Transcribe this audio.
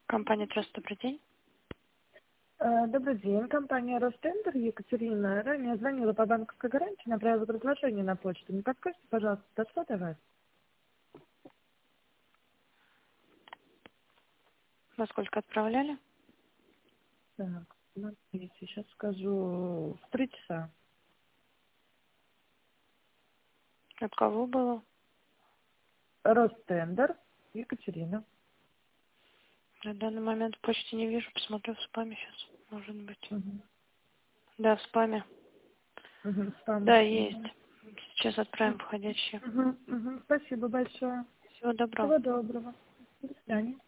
Компания «Траст», добрый день. Добрый день, компания «Ростендер», Екатерина. Ранее звонила по банковской гарантии, направила предложение на почту. Не подскажите, пожалуйста, дошло до вас? Во сколько отправляли? Так, смотрите, сейчас скажу. В 3 часа. От кого было? Ростендер, Екатерина. На данный момент в почте не вижу, посмотрю в спаме сейчас. Может быть. Угу. Да, в спаме. Угу, спам. Да, есть. Угу. Сейчас отправим входящие. Угу. Угу. Спасибо большое. Всего доброго. Всего доброго. До свидания.